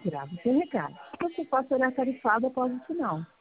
Grave seu recado. Você pode ser tarifado após o sinal.